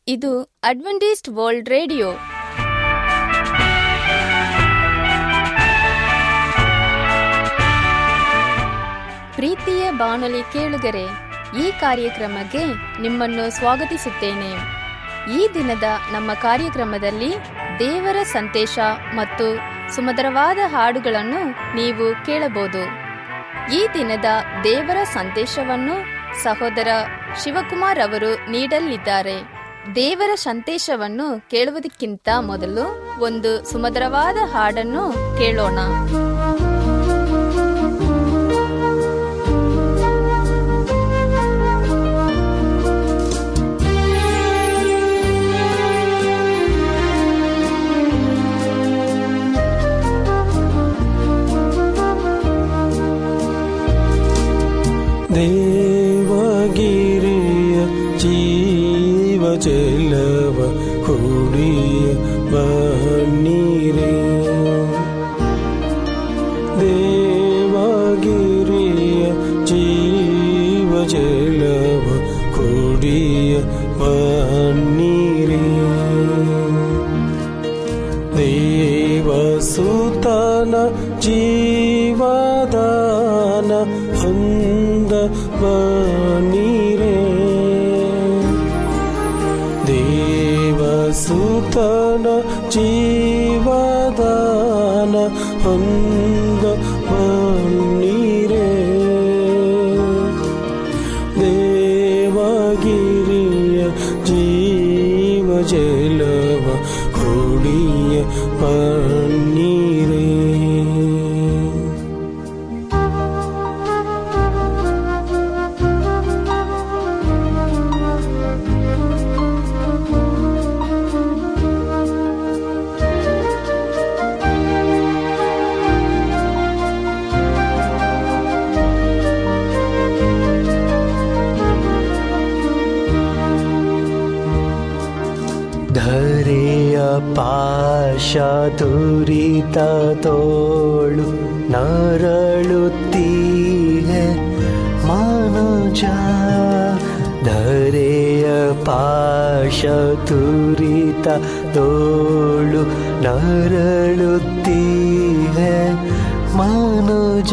ಇದು Adventist world radio. ಪ್ರೀತಿಯ ಬಾನುಲಿ ಕೇಳುಗರೆ, ಈ ಕಾರ್ಯಕ್ರಮಕ್ಕೆ ನಿಮ್ಮನ್ನು ಸ್ವಾಗತಿಸುತ್ತೇನೆ. ಈ ದಿನದ ನಮ್ಮ ಕಾರ್ಯಕ್ರಮದಲ್ಲಿ ದೇವರ ಸಂದೇಶ ಮತ್ತು ಸುಮಧುರವಾದ ಹಾಡುಗಳನ್ನು ನೀವು ಕೇಳಬಹುದು. ಈ ದಿನದ ದೇವರ ಸಂದೇಶವನ್ನು ಸಹೋದರ ಶಿವಕುಮಾರ್ ಅವರು ನೀಡಲಿದ್ದಾರೆ. ದೇವರ ಸಂದೇಶವನ್ನು ಕೇಳುವುದಕ್ಕಿಂತ ಮೊದಲು ಒಂದು ಸುಮಧುರವಾದ ಹಾಡನ್ನು ಕೇಳೋಣ. ದೇವಗಿರಿಯ ಜೀವ ಜಲವ ಕುಡಿಯ ಬನ್ನೀರೇ, ದೇವಗಿರಿಯ ಜೀವ ಜಲವ ಕುಡಿಯ ಬನ್ನೀರೇ, ದೇವಸುತನ ಜೀವದಾನ ಹೊಂದ ಬನ್ನೀರೇ, ದೇವಸುತನ ಜೀವದಾನ ಹೊಂದ ಬನ್ನೀರೇ, ದೇವಗಿರಿಯ ಜೀವ ಜಲವ ಕುಡಿಯ ಬನ್ನೀರೇ. ಧರೆಯ ಪಾಶ ತುರಿತ ತೋಳು ನರಳುತ್ತೀಹೆ ಮನುಜ, ಧರೆಯ ಪಾಶ ತುರಿತ ತೋಳು ನರಳುತ್ತೀಹೆ ಮನುಜ,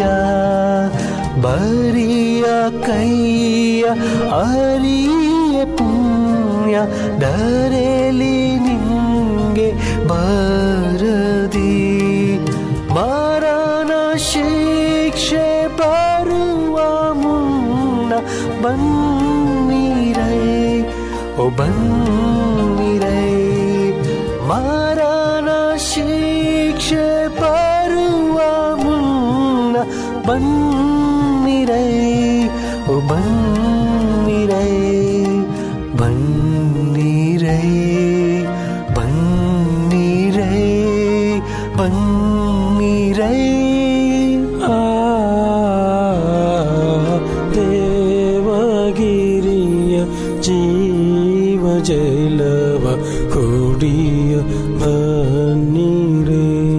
ಬರಿಯ ಕೈಯ ಅರಿಯ ಪುಣ್ಯ ಧರೆಲಿ ನಿಂಗೆ ಬರದಿ, ಮರಣ ಶಿಕ್ಷೆ ಬರುವ ಮುನ್ನ ಬನ್ನಿರೈ, ಓ ಬನ್ನಿರೈ, ಮರಣ ಶಿಕ್ಷೆ ಬರುವ ಮುನ್ನ ಬನ್ನಿರೈ, ಓ ಬನ್ನಿರೈ, ಬನ್ನಿರೈ, ಬನ್ನಿರೈ, ಬನ್ನಿರೈ. ದೇವಗಿರಿಯ ಜೀವ ಜಲವ ಕುಡಿಯ ಬನ್ನೀರೇ.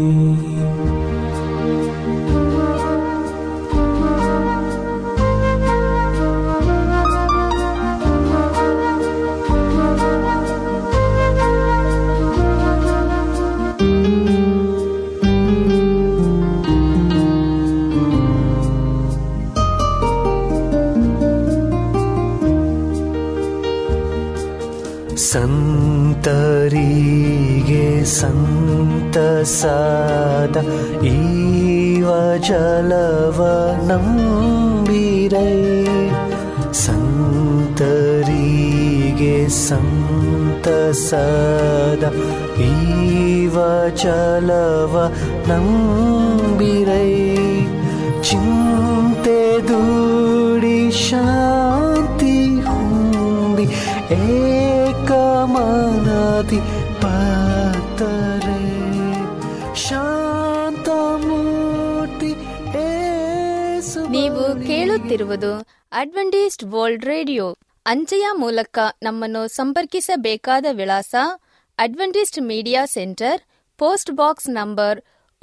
ಸಂತರಿಗೆ ಸಂತಸಾದ ಈವ ಜಲವ ನಂಬಿರೈ, ಸಂತರಿಗೆ ಸಂತಸಾದ ಈವ ಜಲವ ನಂಬಿರೈ, ಚಿಂತೆ ದೂಡಿ ಶಾಂತಿ ಹೊಂದಿ ಏಕಮನದಿ ಪಾತರೆ, ಶಾಂತಮೂರ್ತಿ ಏಸು. ನೀವು ಕೇಳುತ್ತಿರುವುದು ಅಡ್ವೆಂಟಿಸ್ಟ್ ವರ್ಲ್ಡ್ ರೇಡಿಯೋ. ಅಂಚೆಯ ಮೂಲಕ ನಮ್ಮನ್ನು ಸಂಪರ್ಕಿಸಬೇಕಾದ ವಿಳಾಸ: Adventist media center, post box number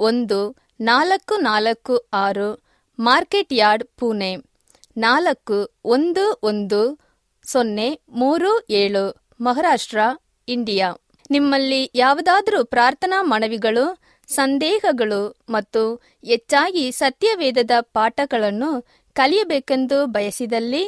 1446, market yard, Pune 411037, Maharashtra, India. ನಿಮ್ಮಲ್ಲಿ ಯಾವುದಾದರೂ ಪ್ರಾರ್ಥನಾ ಮನವಿಗಳು, ಸಂದೇಹಗಳು ಮತ್ತು ಹೆಚ್ಚಾಗಿ ಸತ್ಯವೇದದ ಪಾಠಗಳನ್ನು ಕಲಿಯಬೇಕೆಂದು ಬಯಸಿದಲ್ಲಿ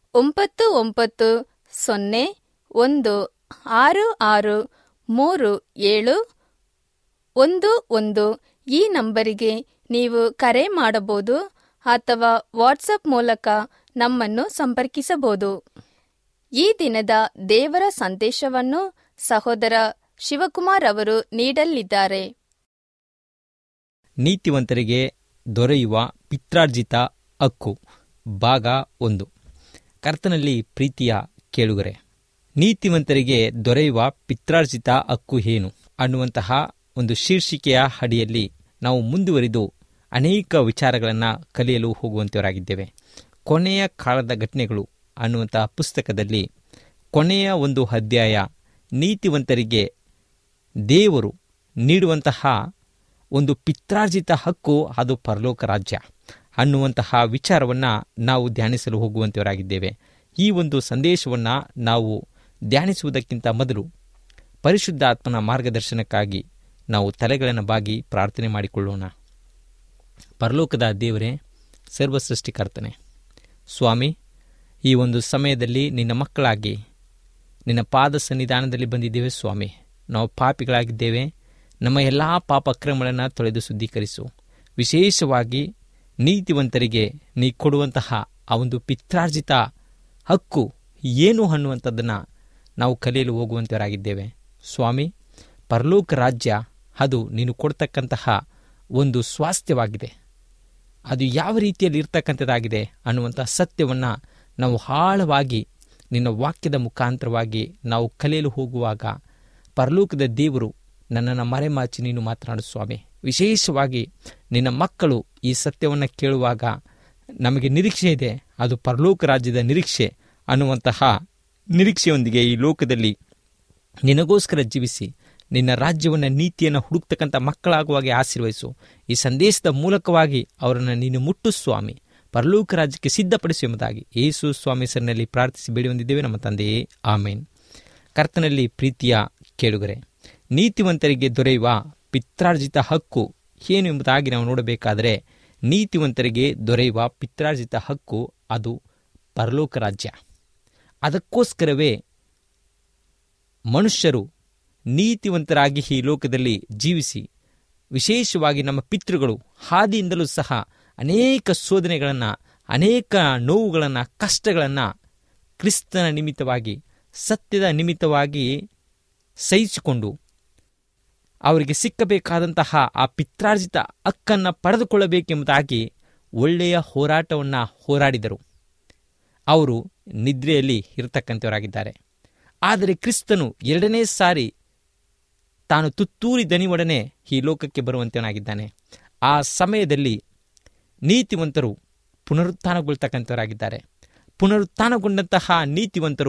9916637711 ಈ ನಂಬರಿಗೆ ನೀವು ಕರೆ ಮಾಡಬಹುದು ಅಥವಾ ವಾಟ್ಸಪ್ ಮೂಲಕ ನಮ್ಮನ್ನು ಸಂಪರ್ಕಿಸಬಹುದು. ಈ ದಿನದ ದೇವರ ಸಂದೇಶವನ್ನು ಸಹೋದರ ಶಿವಕುಮಾರ್ ಅವರು ನೀಡಲಿದ್ದಾರೆ. ನೀತಿವಂತರಿಗೆ ದೊರೆಯುವ ಪಿತ್ರಾರ್ಜಿತ ಹಕ್ಕು ಭಾಗ 1. ಕರ್ತನಲ್ಲಿ ಪ್ರೀತಿಯ ಕೇಳುಗರೆ, ನೀತಿವಂತರಿಗೆ ದೊರೆಯುವ ಪಿತ್ರಾರ್ಜಿತ ಹಕ್ಕು ಏನು ಅನ್ನುವಂತಹ ಒಂದು ಶೀರ್ಷಿಕೆಯ ಅಡಿಯಲ್ಲಿ ನಾವು ಮುಂದುವರಿದು ಅನೇಕ ವಿಚಾರಗಳನ್ನು ಕಲಿಯಲು ಹೋಗುವಂತವರಾಗಿದ್ದೇವೆ. ಕೊನೆಯ ಕಾಲದ ಘಟನೆಗಳು ಅನ್ನುವಂತಹ ಪುಸ್ತಕದಲ್ಲಿ ಕೊನೆಯ ಒಂದು ಅಧ್ಯಾಯ, ನೀತಿವಂತರಿಗೆ ದೇವರು ನೀಡುವಂತಹ ಒಂದು ಪಿತ್ರಾರ್ಜಿತ ಹಕ್ಕು, ಅದು ಪರಲೋಕ ರಾಜ್ಯ ಅನ್ನುವಂತಹ ವಿಚಾರವನ್ನು ನಾವು ಧ್ಯಾನಿಸಲು ಹೋಗುವಂತವರಾಗಿದ್ದೇವೆ. ಈ ಒಂದು ಸಂದೇಶವನ್ನು ನಾವು ಧ್ಯಾನಿಸುವುದಕ್ಕಿಂತ ಮೊದಲು ಪರಿಶುದ್ಧಾತ್ಮನ ಮಾರ್ಗದರ್ಶನಕ್ಕಾಗಿ ನಾವು ತಲೆಗಳನ್ನು ಬಾಗಿ ಪ್ರಾರ್ಥನೆ ಮಾಡಿಕೊಳ್ಳೋಣ. ಪರಲೋಕದ ದೇವರೇ, ಸರ್ವಸೃಷ್ಟಿಕರ್ತನೆ, ಸ್ವಾಮಿ, ಈ ಒಂದು ಸಮಯದಲ್ಲಿ ನಿನ್ನ ಮಕ್ಕಳಾಗಿ ನಿನ್ನ ಪಾದ ಸನ್ನಿಧಾನದಲ್ಲಿ ಬಂದಿದ್ದೇವೆ. ಸ್ವಾಮಿ, ನಾವು ಪಾಪಿಗಳಾಗಿದ್ದೇವೆ. ನಮ್ಮ ಎಲ್ಲ ಪಾಪ ಅಕ್ರಮಗಳನ್ನು ತೊಳೆದು ಶುದ್ಧೀಕರಿಸು. ವಿಶೇಷವಾಗಿ ನೀತಿವಂತರಿಗೆ ನೀ ಕೊಡುವಂತಹ ಆ ಒಂದು ಪಿತ್ರಾರ್ಜಿತ ಹಕ್ಕು ಏನು ಅನ್ನುವಂಥದ್ದನ್ನು ನಾವು ಕಲಿಯಲು ಹೋಗುವಂತವರಾಗಿದ್ದೇವೆ. ಸ್ವಾಮಿ, ಪರಲೋಕ ರಾಜ್ಯ ಅದು ನೀನು ಕೊಡ್ತಕ್ಕಂತಹ ಒಂದು ಸ್ವಾಸ್ಥ್ಯವಾಗಿದೆ. ಅದು ಯಾವ ರೀತಿಯಲ್ಲಿ ಇರ್ತಕ್ಕಂಥದ್ದಾಗಿದೆ ಅನ್ನುವಂಥ ಸತ್ಯವನ್ನು ನಾವು ಆಳವಾಗಿ ನಿನ್ನ ವಾಕ್ಯದ ಮುಖಾಂತರವಾಗಿ ನಾವು ಕಲಿಯಲು ಹೋಗುವಾಗ ಪರಲೋಕದ ದೇವರು ನನ್ನನ್ನು ಮರೆಮಾಚಿ ನೀನು ಮಾತನಾಡು ಸ್ವಾಮಿ. ವಿಶೇಷವಾಗಿ ನಿನ್ನ ಮಕ್ಕಳು ಈ ಸತ್ಯವನ್ನು ಕೇಳುವಾಗ ನಮಗೆ ನಿರೀಕ್ಷೆ ಇದೆ, ಅದು ಪರಲೋಕ ರಾಜ್ಯದ ನಿರೀಕ್ಷೆ ಅನ್ನುವಂತಹ ನಿರೀಕ್ಷೆಯೊಂದಿಗೆ ಈ ಲೋಕದಲ್ಲಿ ನಿನಗೋಸ್ಕರ ಜೀವಿಸಿ ನಿನ್ನ ರಾಜ್ಯವನ್ನು, ನೀತಿಯನ್ನು ಹುಡುಕ್ತಕ್ಕಂಥ ಮಕ್ಕಳಾಗುವಾಗೆ ಆಶೀರ್ವಹಿಸು. ಈ ಸಂದೇಶದ ಮೂಲಕವಾಗಿ ಅವರನ್ನು ನೀನು ಮುಟ್ಟು ಸ್ವಾಮಿ, ಪರಲೋಕ ರಾಜ್ಯಕ್ಕೆ ಸಿದ್ಧಪಡಿಸು ಎಂಬುದಾಗಿ ಯೇಸು ಸ್ವಾಮಿ ಹೆಸರಿನಲ್ಲಿ ಪ್ರಾರ್ಥಿಸಿ ಬೇಡಿ ಹೊಂದಿದ್ದೇವೆ ನಮ್ಮ ತಂದೆಯೇ, ಆಮೇನ್. ಕರ್ತನಲ್ಲಿ ಪ್ರೀತಿಯ ಕೇಳುಗರೆ, ನೀತಿವಂತರಿಗೆ ದೊರೆಯುವ ಪಿತ್ರಾರ್ಜಿತ ಹಕ್ಕು ಏನು ಎಂಬುದಾಗಿ ನಾವು ನೋಡಬೇಕಾದರೆ, ನೀತಿವಂತರಿಗೆ ದೊರೆಯುವ ಪಿತ್ರಾರ್ಜಿತ ಹಕ್ಕು ಅದು ಪರಲೋಕ ರಾಜ್ಯ. ಅದಕ್ಕೋಸ್ಕರವೇ ಮನುಷ್ಯರು ನೀತಿವಂತರಾಗಿ ಈ ಲೋಕದಲ್ಲಿ ಜೀವಿಸಿ, ವಿಶೇಷವಾಗಿ ನಮ್ಮ ಪಿತೃಗಳು ಹಾದಿಯಿಂದಲೂ ಸಹ ಅನೇಕ ಶೋಧನೆಗಳನ್ನು, ಅನೇಕ ನೋವುಗಳನ್ನು, ಕಷ್ಟಗಳನ್ನು ಕ್ರಿಸ್ತನ ನಿಮಿತ್ತವಾಗಿ, ಸತ್ಯದ ನಿಮಿತ್ತವಾಗಿ ಸಹಿಸಿಕೊಂಡು ಅವರಿಗೆ ಸಿಕ್ಕಬೇಕಾದಂತಹ ಆ ಪಿತ್ರಾರ್ಜಿತ ಹಕ್ಕನ್ನು ಪಡೆದುಕೊಳ್ಳಬೇಕೆಂಬುದಾಗಿ ಒಳ್ಳೆಯ ಹೋರಾಟವನ್ನು ಹೋರಾಡಿದರು. ಅವರು ನಿದ್ರೆಯಲ್ಲಿ ಇರತಕ್ಕಂಥವರಾಗಿದ್ದಾರೆ. ಆದರೆ ಕ್ರಿಸ್ತನು 2ನೇ ಸಾರಿ ತಾನು ತುತ್ತೂರಿ ದನಿಯೊಡನೆ ಈ ಲೋಕಕ್ಕೆ ಬರುವಂತವನಾಗಿದ್ದಾನೆ. ಆ ಸಮಯದಲ್ಲಿ ನೀತಿವಂತರು ಪುನರುತ್ಥಾನಗೊಳ್ತಕ್ಕಂಥವರಾಗಿದ್ದಾರೆ. ಪುನರುತ್ಥಾನಗೊಂಡಂತಹ ನೀತಿವಂತರು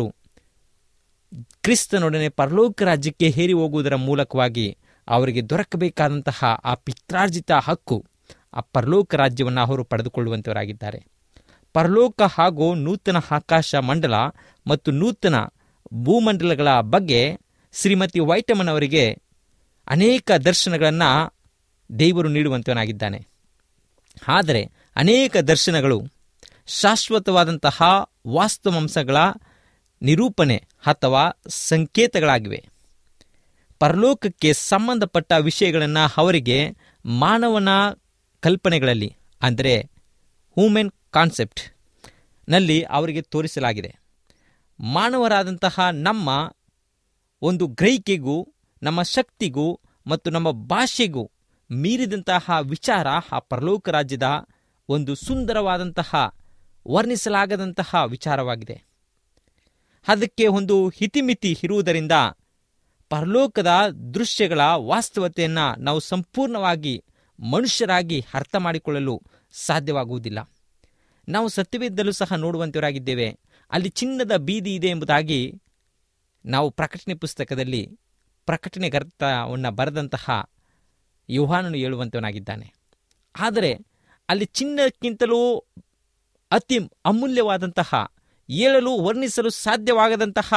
ಕ್ರಿಸ್ತನೊಡನೆ ಪರಲೋಕ ರಾಜ್ಯಕ್ಕೆ ಹೇರಿ ಹೋಗುವುದರ ಮೂಲಕವಾಗಿ ಅವರಿಗೆ ದೊರಕಬೇಕಾದಂತಹ ಆ ಪಿತ್ರಾರ್ಜಿತ ಹಕ್ಕು, ಆ ಪರಲೋಕ ರಾಜ್ಯವನ್ನು ಅವರು ಪಡೆದುಕೊಳ್ಳುವಂತವರಾಗಿದ್ದಾರೆ. ಪರಲೋಕ ಹಾಗೂ ನೂತನ ಆಕಾಶ ಮಂಡಲ ಮತ್ತು ನೂತನ ಭೂಮಂಡಲಗಳ ಬಗ್ಗೆ ಶ್ರೀಮತಿ ವೈಟಮನ್ ಅವರಿಗೆ ಅನೇಕ ದರ್ಶನಗಳನ್ನು ದೇವರು ನೀಡುವಂತವನಾಗಿದ್ದಾನೆ. ಆದರೆ ಅನೇಕ ದರ್ಶನಗಳು ಶಾಶ್ವತವಾದಂತಹ ವಾಸ್ತವಾಂಶಗಳ ನಿರೂಪಣೆ ಅಥವಾ ಸಂಕೇತಗಳಾಗಿವೆ. ಪರಲೋಕಕ್ಕೆ ಸಂಬಂಧಪಟ್ಟ ವಿಷಯಗಳನ್ನು ಅವರಿಗೆ ಮಾನವನ ಕಲ್ಪನೆಗಳಲ್ಲಿ, ಅಂದರೆ ಹ್ಯೂಮನ್ ಕಾನ್ಸೆಪ್ಟ್ ನಲ್ಲಿ ಅವರಿಗೆ ತೋರಿಸಲಾಗಿದೆ. ಮಾನವರಾದಂತಹ ನಮ್ಮ ಒಂದು ಗ್ರಹಿಕೆಗೂ, ನಮ್ಮ ಶಕ್ತಿಗೂ ಮತ್ತು ನಮ್ಮ ಭಾಷೆಗೂ ಮೀರಿದಂತಹ ವಿಚಾರ ಆ ಪರಲೋಕ ರಾಜ್ಯದ ಒಂದು ಸುಂದರವಾದಂತಹ, ವರ್ಣಿಸಲಾಗದಂತಹ ವಿಚಾರವಾಗಿದೆ. ಅದಕ್ಕೆ ಒಂದು ಇತಿಮಿತಿ ಇರುವುದರಿಂದ ಪರಲೋಕದ ದೃಶ್ಯಗಳ ವಾಸ್ತವತೆಯನ್ನು ನಾವು ಸಂಪೂರ್ಣವಾಗಿ ಮನುಷ್ಯರಾಗಿ ಅರ್ಥ ಮಾಡಿಕೊಳ್ಳಲು ಸಾಧ್ಯವಾಗುವುದಿಲ್ಲ. ನಾವು ಸತ್ಯವೇದದಲ್ಲೂ ಸಹ ನೋಡುವಂತವರಾಗಿದ್ದೇವೆ. ಅಲ್ಲಿ ಚಿನ್ನದ ಬೀದಿ ಇದೆ ಎಂಬುದಾಗಿ ನಾವು ಪ್ರಕಟಣೆ ಪುಸ್ತಕದಲ್ಲಿ ಪ್ರಕಟಣೆ ಗ್ರಂಥವನ್ನು ಬರೆದಂತಹ ಯೋಹಾನನು ಹೇಳುವಂತವನಾಗಿದ್ದಾನೆ. ಆದರೆ ಅಲ್ಲಿ ಚಿನ್ನಕ್ಕಿಂತಲೂ ಅತಿ ಅಮೂಲ್ಯವಾದಂತಹ, ಹೇಳಲು ವರ್ಣಿಸಲು ಸಾಧ್ಯವಾಗದಂತಹ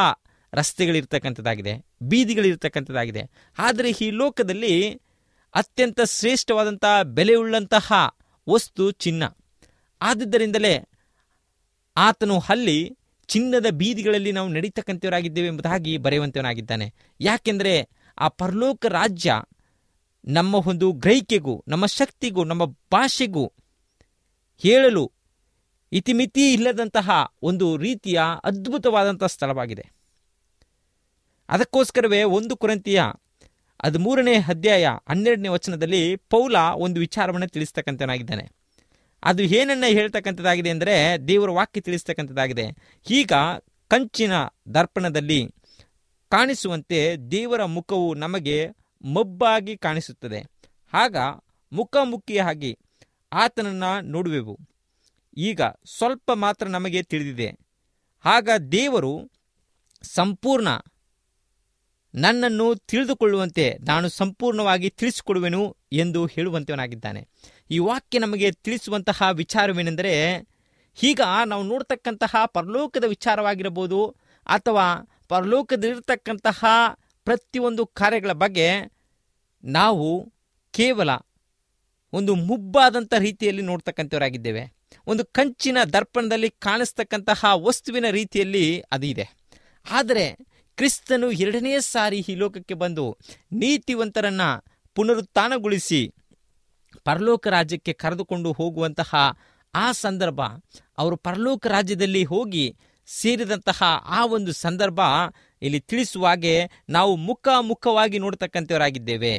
ರಸ್ತೆಗಳಿರ್ತಕ್ಕಂಥದ್ದಾಗಿದೆ, ಬೀದಿಗಳಿರ್ತಕ್ಕಂಥದ್ದಾಗಿದೆ. ಆದರೆ ಈ ಲೋಕದಲ್ಲಿ ಅತ್ಯಂತ ಶ್ರೇಷ್ಠವಾದಂಥ ಬೆಲೆಯುಳ್ಳಂತಹ ವಸ್ತು ಚಿನ್ನ. ಆದುದರಿಂದಲೇ ಆತನು ಅಲ್ಲಿ ಚಿನ್ನದ ಬೀದಿಗಳಲ್ಲಿ ನಾವು ನಡೀತಕ್ಕಂಥವರಾಗಿದ್ದೇವೆ ಎಂಬುದಾಗಿ ಬರೆಯುವಂತವನಾಗಿದ್ದಾನೆ. ಯಾಕೆಂದರೆ ಆ ಪರಲೋಕ ರಾಜ್ಯ ನಮ್ಮ ಒಂದು ಗ್ರಹಿಕೆಗೂ, ನಮ್ಮ ಶಕ್ತಿಗೂ, ನಮ್ಮ ಭಾಷೆಗೂ ಹೇಳಲು ಇತಿಮಿತಿ ಇಲ್ಲದಂತಹ ಒಂದು ರೀತಿಯ ಅದ್ಭುತವಾದಂಥ ಸ್ಥಳವಾಗಿದೆ. ಅದಕ್ಕೋಸ್ಕರವೇ 1 ಕೊರಿಂಥಿಯ 13ನೇ ಅಧ್ಯಾಯ 12ನೇ ವಚನದಲ್ಲಿ ಪೌಲ ಒಂದು ವಿಚಾರವನ್ನು ತಿಳಿಸ್ತಕ್ಕಂಥವನಾಗಿದ್ದಾನೆ. ಅದು ಏನನ್ನ ಹೇಳ್ತಕ್ಕಂಥದ್ದಾಗಿದೆ ಅಂದರೆ, ದೇವರ ವಾಕ್ಯ ತಿಳಿಸ್ತಕ್ಕಂಥದ್ದಾಗಿದೆ. ಈಗ ಕಂಚಿನ ದರ್ಪಣದಲ್ಲಿ ಕಾಣಿಸುವಂತೆ ದೇವರ ಮುಖವು ನಮಗೆ ಮಬ್ಬಾಗಿ ಕಾಣಿಸುತ್ತದೆ. ಆಗ ಮುಖಾಮುಖಿಯಾಗಿ ಆತನನ್ನು ನೋಡುವೆವು. ಈಗ ಸ್ವಲ್ಪ ಮಾತ್ರ ನಮಗೆ ತಿಳಿದಿದೆ. ಆಗ ದೇವರು ಸಂಪೂರ್ಣ ನನ್ನನ್ನು ತಿಳಿದುಕೊಳ್ಳುವಂತೆ ನಾನು ಸಂಪೂರ್ಣವಾಗಿ ತಿಳಿಸಿಕೊಡುವೆನು ಎಂದು ಹೇಳುವಂತವನಾಗಿದ್ದಾನೆ. ಈ ವಾಕ್ಯ ನಮಗೆ ತಿಳಿಸುವಂತಹ ವಿಚಾರವೇನೆಂದರೆ, ಈಗ ನಾವು ನೋಡ್ತಕ್ಕಂತಹ ಪರಲೋಕದ ವಿಚಾರವಾಗಿರಬಹುದು ಅಥವಾ ಪರಲೋಕದಲ್ಲಿರ್ತಕ್ಕಂತಹ ಪ್ರತಿಯೊಂದು ಕಾರ್ಯಗಳ ಬಗ್ಗೆ ನಾವು ಕೇವಲ ಒಂದು ಮುಬ್ಬಾದಂಥ ರೀತಿಯಲ್ಲಿ ನೋಡ್ತಕ್ಕಂಥವರಾಗಿದ್ದೇವೆ. ಒಂದು ಕಂಚಿನ ದರ್ಪಣದಲ್ಲಿ ಕಾಣಿಸ್ತಕ್ಕಂತಹ ವಸ್ತುವಿನ ರೀತಿಯಲ್ಲಿ ಅದು ಇದೆ. ಆದರೆ ಕ್ರಿಸ್ತನು 2ನೇ ಸಾರಿ ಈ ಲೋಕಕ್ಕೆ ಬಂದು ನೀತಿವಂತರನ್ನ ಪುನರುತ್ಥಾನಗೊಳಿಸಿ ಪರಲೋಕ ರಾಜ್ಯಕ್ಕೆ ಕರೆದುಕೊಂಡು ಹೋಗುವಂತಹ ಆ ಸಂದರ್ಭ, ಅವರು ಪರಲೋಕ ರಾಜ್ಯದಲ್ಲಿ ಹೋಗಿ ಸೇರಿದಂತಹ ಆ ಒಂದು ಸಂದರ್ಭ ಇಲ್ಲಿ ತಿಳಿಸುವ ಹಾಗೆ ನಾವು ಮುಖಾಮುಖವಾಗಿ ನೋಡ್ತಕ್ಕಂಥವರಾಗಿದ್ದೇವೆ.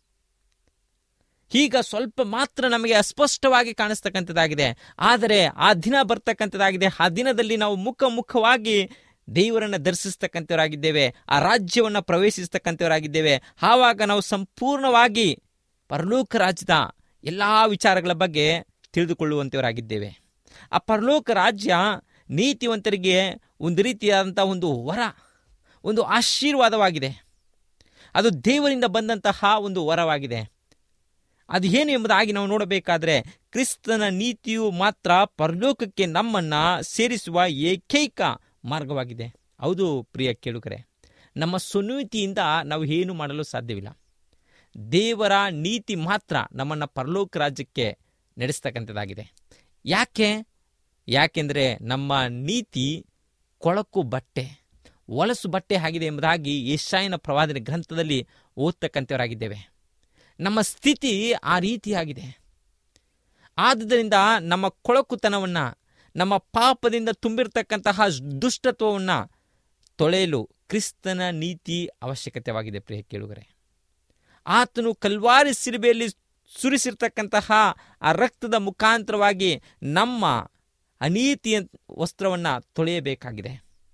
ಈಗ ಸ್ವಲ್ಪ ಮಾತ್ರ ನಮಗೆ ಅಸ್ಪಷ್ಟವಾಗಿ ಕಾಣಿಸ್ತಕ್ಕಂಥದ್ದಾಗಿದೆ. ಆದರೆ ಆ ದಿನ ಬರ್ತಕ್ಕಂಥದ್ದಾಗಿದೆ. ಆ ದಿನದಲ್ಲಿ ನಾವು ಮುಖಾಮುಖವಾಗಿ ದೇವರನ್ನು ದರ್ಶಿಸ್ತಕ್ಕಂಥವರಾಗಿದ್ದೇವೆ, ಆ ರಾಜ್ಯವನ್ನು ಪ್ರವೇಶಿಸ್ತಕ್ಕಂಥವರಾಗಿದ್ದೇವೆ. ಆವಾಗ ನಾವು ಸಂಪೂರ್ಣವಾಗಿ ಪರಲೋಕ ರಾಜ್ಯದ ಎಲ್ಲ ವಿಚಾರಗಳ ಬಗ್ಗೆ ತಿಳಿದುಕೊಳ್ಳುವಂಥವರಾಗಿದ್ದೇವೆ. ಆ ಪರಲೋಕ ರಾಜ್ಯ ನೀತಿವಂತರಿಗೆ ಒಂದು ರೀತಿಯಾದಂಥ ಒಂದು ವರ, ಒಂದು ಆಶೀರ್ವಾದವಾಗಿದೆ. ಅದು ದೇವರಿಂದ ಬಂದಂತಹ ಒಂದು ವರವಾಗಿದೆ. ಅದು ಏನು ಎಂಬುದಾಗಿ ನಾವು ನೋಡಬೇಕಾದ್ರೆ, ಕ್ರಿಸ್ತನ ನೀತಿಯು ಮಾತ್ರ ಪರಲೋಕಕ್ಕೆ ನಮ್ಮನ್ನು ಸೇರಿಸುವ ಏಕೈಕ ಮಾರ್ಗವಾಗಿದೆ. ಹೌದು ಪ್ರಿಯ ಕೇಳುಗರೆ, ನಮ್ಮ ಸ್ವನೀತಿಯಿಂದ ನಾವು ಏನು ಮಾಡಲು ಸಾಧ್ಯವಿಲ್ಲ. ದೇವರ ನೀತಿ ಮಾತ್ರ ನಮ್ಮನ್ನು ಪರಲೋಕ ರಾಜ್ಯಕ್ಕೆ ನಡೆಸ್ತಕ್ಕಂಥದ್ದಾಗಿದೆ. ಯಾಕೆಂದರೆ ನಮ್ಮ ನೀತಿ ಕೊಳಕು ಬಟ್ಟೆ, ಹೊಲಸು ಬಟ್ಟೆ ಆಗಿದೆ ಎಂಬುದಾಗಿ ಯೆಶಾಯನ ಪ್ರವಾದನೆ ಗ್ರಂಥದಲ್ಲಿ ಓದ್ತಕ್ಕಂಥವರಾಗಿದ್ದೇವೆ. ನಮ್ಮ ಸ್ಥಿತಿ ಆ ರೀತಿಯಾಗಿದೆ. ಆದುದರಿಂದ ನಮ್ಮ ಕೊಳಕುತನವನ್ನು, ನಮ್ಮ ಪಾಪದಿಂದ ತುಂಬಿರ್ತಕ್ಕಂತಹ ದುಷ್ಟತ್ವವನ್ನು ತೊಳೆಯಲು ಕ್ರಿಸ್ತನ ನೀತಿ ಅವಶ್ಯಕತೆವಾಗಿದೆ. ಪ್ರಿಯ ಕೇಳುಗರೆ, ಆತನು ಕಲ್ವಾರಿ ಶಿಲುಬೆಯಲ್ಲಿ ಸುರಿಸಿರ್ತಕ್ಕಂತಹ ಆ ರಕ್ತದ ಮುಖಾಂತರವಾಗಿ ನಮ್ಮ ಅನೀತಿಯ ವಸ್ತ್ರವನ್ನು ತೊಳೆಯಬೇಕಾಗಿದೆ.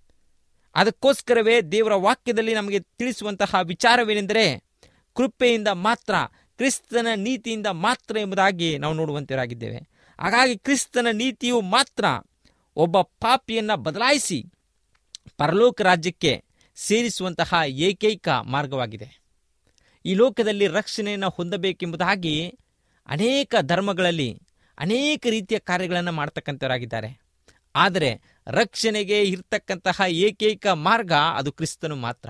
ಅದಕ್ಕೋಸ್ಕರವೇ ದೇವರ ವಾಕ್ಯದಲ್ಲಿ ನಮಗೆ ತಿಳಿಸುವಂತಹ ವಿಚಾರವೇನೆಂದರೆ, ಕೃಪೆಯಿಂದ ಮಾತ್ರ, ಕ್ರಿಸ್ತನ ನೀತಿಯಿಂದ ಮಾತ್ರ ಎಂಬುದಾಗಿ ನಾವು ನೋಡುವಂತರಾಗಿದ್ದೇವೆ. ಹಾಗಾಗಿ ಕ್ರಿಸ್ತನ ನೀತಿಯು ಮಾತ್ರ ಒಬ್ಬ ಪಾಪಿಯನ್ನು ಬದಲಾಯಿಸಿ ಪರಲೋಕ ರಾಜ್ಯಕ್ಕೆ ಸೇರಿಸುವಂತಹ ಏಕೈಕ ಮಾರ್ಗವಾಗಿದೆ. ಈ ಲೋಕದಲ್ಲಿ ರಕ್ಷಣೆಯನ್ನು ಹೊಂದಬೇಕೆಂಬುದಾಗಿ ಅನೇಕ ಧರ್ಮಗಳಲ್ಲಿ ಅನೇಕ ರೀತಿಯ ಕಾರ್ಯಗಳನ್ನು ಮಾಡ್ತಕ್ಕಂಥವರಾಗಿದ್ದಾರೆ. ಆದರೆ ರಕ್ಷಣೆಗೆ ಇರ್ತಕ್ಕಂತಹ ಏಕೈಕ ಮಾರ್ಗ ಅದು ಕ್ರಿಸ್ತನು ಮಾತ್ರ.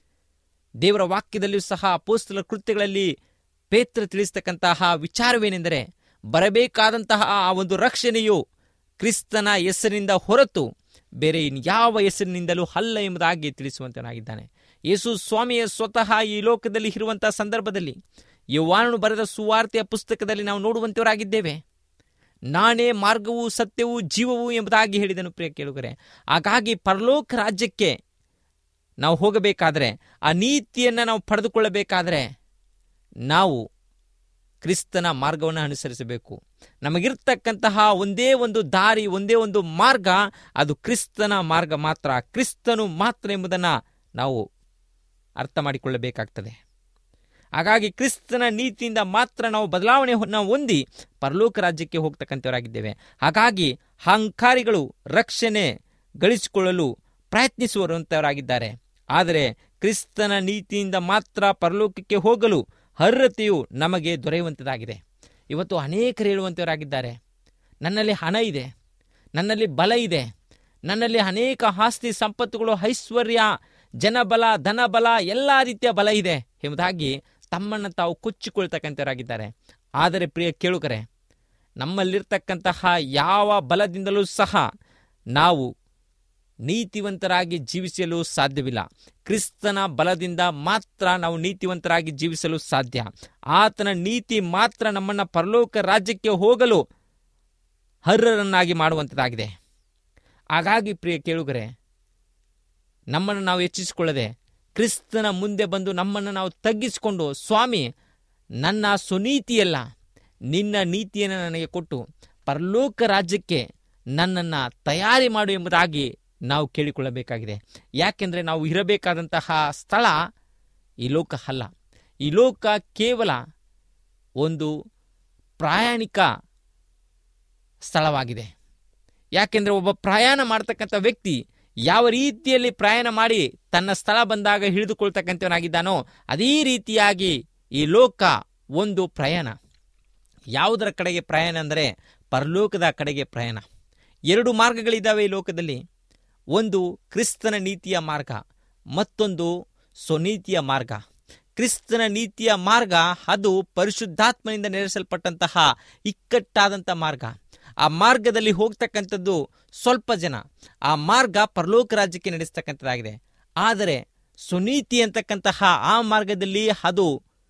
ದೇವರ ವಾಕ್ಯದಲ್ಲಿಯೂ ಸಹ ಅಪೊಸ್ತಲರ ಕೃತ್ಯಗಳಲ್ಲಿ ಪೇತ್ರ ತಿಳಿಸ್ತಕ್ಕಂತಹ ವಿಚಾರವೇನೆಂದರೆ, ಬರಬೇಕಾದಂತಹ ಆ ಒಂದು ರಕ್ಷಣೆಯು ಕ್ರಿಸ್ತನ ಹೆಸರಿನಿಂದ ಹೊರತು ಬೇರೆ ಇನ್ಯಾವ ಹೆಸರಿನಿಂದಲೂ ಅಲ್ಲ ಎಂಬುದಾಗಿ ತಿಳಿಸುವಂತನಾಗಿದ್ದಾನೆ. ಯೇಸು ಸ್ವಾಮಿಯ ಸ್ವತಃ ಈ ಲೋಕದಲ್ಲಿ ಇರುವಂತಹ ಸಂದರ್ಭದಲ್ಲಿ ಯೋಹಾನನು ಬರೆದ ಸುವಾರ್ತೆಯ ಪುಸ್ತಕದಲ್ಲಿ ನಾವು ನೋಡುವಂತವರಾಗಿದ್ದೇವೆ. ನಾನೇ ಮಾರ್ಗವೂ ಸತ್ಯವೂ ಜೀವವೂ ಎಂಬುದಾಗಿ ಹೇಳಿದನು. ಪ್ರಿಯ ಕೇಳುಗರೆ, ಹಾಗಾಗಿ ಪರಲೋಕ ರಾಜ್ಯಕ್ಕೆ ನಾವು ಹೋಗಬೇಕಾದ್ರೆ, ಆ ನೀತಿಯನ್ನು ನಾವು ಪಡೆದುಕೊಳ್ಳಬೇಕಾದ್ರೆ ನಾವು ಕ್ರಿಸ್ತನ ಮಾರ್ಗವನ್ನು ಅನುಸರಿಸಬೇಕು. ನಮಗಿರ್ತಕ್ಕಂತಹ ಒಂದೇ ಒಂದು ದಾರಿ, ಒಂದೇ ಒಂದು ಮಾರ್ಗ, ಅದು ಕ್ರಿಸ್ತನ ಮಾರ್ಗ ಮಾತ್ರ, ಕ್ರಿಸ್ತನು ಮಾತ್ರ ಎಂಬುದನ್ನು ನಾವು ಅರ್ಥ ಮಾಡಿಕೊಳ್ಳಬೇಕಾಗ್ತದೆ. ಹಾಗಾಗಿ ಕ್ರಿಸ್ತನ ನೀತಿಯಿಂದ ಮಾತ್ರ ನಾವು ಬದಲಾವಣೆಯನ್ನು ಹೊಂದಿ ಪರಲೋಕ ರಾಜ್ಯಕ್ಕೆ ಹೋಗ್ತಕ್ಕಂಥವರಾಗಿದ್ದೇವೆ. ಹಾಗಾಗಿ ಅಹಂಕಾರಿಗಳು ರಕ್ಷಣೆ ಗಳಿಸಿಕೊಳ್ಳಲು ಪ್ರಯತ್ನಿಸುವಂಥವರಾಗಿದ್ದಾರೆ. ಆದರೆ ಕ್ರಿಸ್ತನ ನೀತಿಯಿಂದ ಮಾತ್ರ ಪರಲೋಕಕ್ಕೆ ಹೋಗಲು ಅರ್ಹತೆಯು ನಮಗೆ ದೊರೆಯುವಂಥದ್ದಾಗಿದೆ. ಇವತ್ತು ಅನೇಕರು ಹೇಳುವಂಥವರಾಗಿದ್ದಾರೆ, ನನ್ನಲ್ಲಿ ಹಣ ಇದೆ, ನನ್ನಲ್ಲಿ ಬಲ ಇದೆ, ನನ್ನಲ್ಲಿ ಅನೇಕ ಆಸ್ತಿ ಸಂಪತ್ತುಗಳು, ಐಶ್ವರ್ಯ, ಜನಬಲ, ಧನಬಲ, ಎಲ್ಲ ರೀತಿಯ ಬಲ ಇದೆ ಎಂಬುದಾಗಿ ತಮ್ಮನ್ನು ತಾವು ಕೊಚ್ಚಿಕೊಳ್ತಕ್ಕಂಥವರಾಗಿದ್ದಾರೆ. ಆದರೆ ಪ್ರಿಯ ಕೇಳುಗರೆ, ನಮ್ಮಲ್ಲಿರ್ತಕ್ಕಂತಹ ಯಾವ ಬಲದಿಂದಲೂ ಸಹ ನಾವು ನೀತಿವಂತರಾಗಿ ಜೀವಿಸಲು ಸಾಧ್ಯವಿಲ್ಲ. ಕ್ರಿಸ್ತನ ಬಲದಿಂದ ಮಾತ್ರ ನಾವು ನೀತಿವಂತರಾಗಿ ಜೀವಿಸಲು ಸಾಧ್ಯ. ಆತನ ನೀತಿ ಮಾತ್ರ ನಮ್ಮನ್ನು ಪರಲೋಕ ರಾಜ್ಯಕ್ಕೆ ಹೋಗಲು ಅರ್ಹರನ್ನಾಗಿ ಮಾಡುವಂಥದ್ದಾಗಿದೆ. ಹಾಗಾಗಿ ಪ್ರಿಯ ಕೇಳುಗರೆ, ನಮ್ಮನ್ನು ನಾವು ಹೆಚ್ಚಿಸಿಕೊಳ್ಳದೆ ಕ್ರಿಸ್ತನ ಮುಂದೆ ಬಂದು ನಮ್ಮನ್ನು ನಾವು ತಗ್ಗಿಸಿಕೊಂಡು, ಸ್ವಾಮಿ, ನನ್ನ ಸ್ವನೀತಿಯಲ್ಲ, ನಿನ್ನ ನೀತಿಯನ್ನು ನನಗೆ ಕೊಟ್ಟು ಪರಲೋಕ ರಾಜ್ಯಕ್ಕೆ ನನ್ನನ್ನು ತಯಾರಿ ಮಾಡು ಎಂಬುದಾಗಿ ನಾವು ಕೇಳಿಕೊಳ್ಳಬೇಕಾಗಿದೆ. ಯಾಕೆಂದರೆ ನಾವು ಇರಬೇಕಾದಂತಹ ಸ್ಥಳ ಈ ಲೋಕ ಅಲ್ಲ. ಈ ಲೋಕ ಕೇವಲ ಒಂದು ಪ್ರಯಾಣಿಕ ಸ್ಥಳವಾಗಿದೆ. ಯಾಕೆಂದರೆ ಒಬ್ಬ ಪ್ರಯಾಣ ಮಾಡ್ತಕ್ಕಂಥ ವ್ಯಕ್ತಿ ಯಾವ ರೀತಿಯಲ್ಲಿ ಪ್ರಯಾಣ ಮಾಡಿ ತನ್ನ ಸ್ಥಳ ಬಂದಾಗ ಹಿಡಿದುಕೊಳ್ತಕ್ಕಂಥವನಾಗಿದ್ದಾನೋ ಅದೇ ರೀತಿಯಾಗಿ ಈ ಲೋಕ ಒಂದು ಪ್ರಯಾಣ. ಯಾವುದರ ಕಡೆಗೆ ಪ್ರಯಾಣ ಅಂದರೆ ಪರಲೋಕದ ಕಡೆಗೆ ಪ್ರಯಾಣ. 2 ಮಾರ್ಗಗಳಿದ್ದಾವೆ ಈ ಲೋಕದಲ್ಲಿ. ಒಂದು ಕ್ರಿಸ್ತನ ನೀತಿಯ ಮಾರ್ಗ, ಮತ್ತೊಂದು ಸ್ವನೀತಿಯ ಮಾರ್ಗ. ಕ್ರಿಸ್ತನ ನೀತಿಯ ಮಾರ್ಗ ಅದು ಪರಿಶುದ್ಧಾತ್ಮನಿಂದ ನಡೆಸಲ್ಪಟ್ಟಂತಹ ಇಕ್ಕಟ್ಟಾದಂಥ ಮಾರ್ಗ. ಆ ಮಾರ್ಗದಲ್ಲಿ ಹೋಗ್ತಕ್ಕಂಥದ್ದು ಸ್ವಲ್ಪ ಜನ. ಆ ಮಾರ್ಗ ಪರಲೋಕ ರಾಜ್ಯಕ್ಕೆ ನಡೆಸ್ತಕ್ಕಂಥದ್ದಾಗಿದೆ. ಆದರೆ ಸ್ವನೀತಿ ಅಂತಕ್ಕಂತಹ ಆ ಮಾರ್ಗದಲ್ಲಿ ಅದು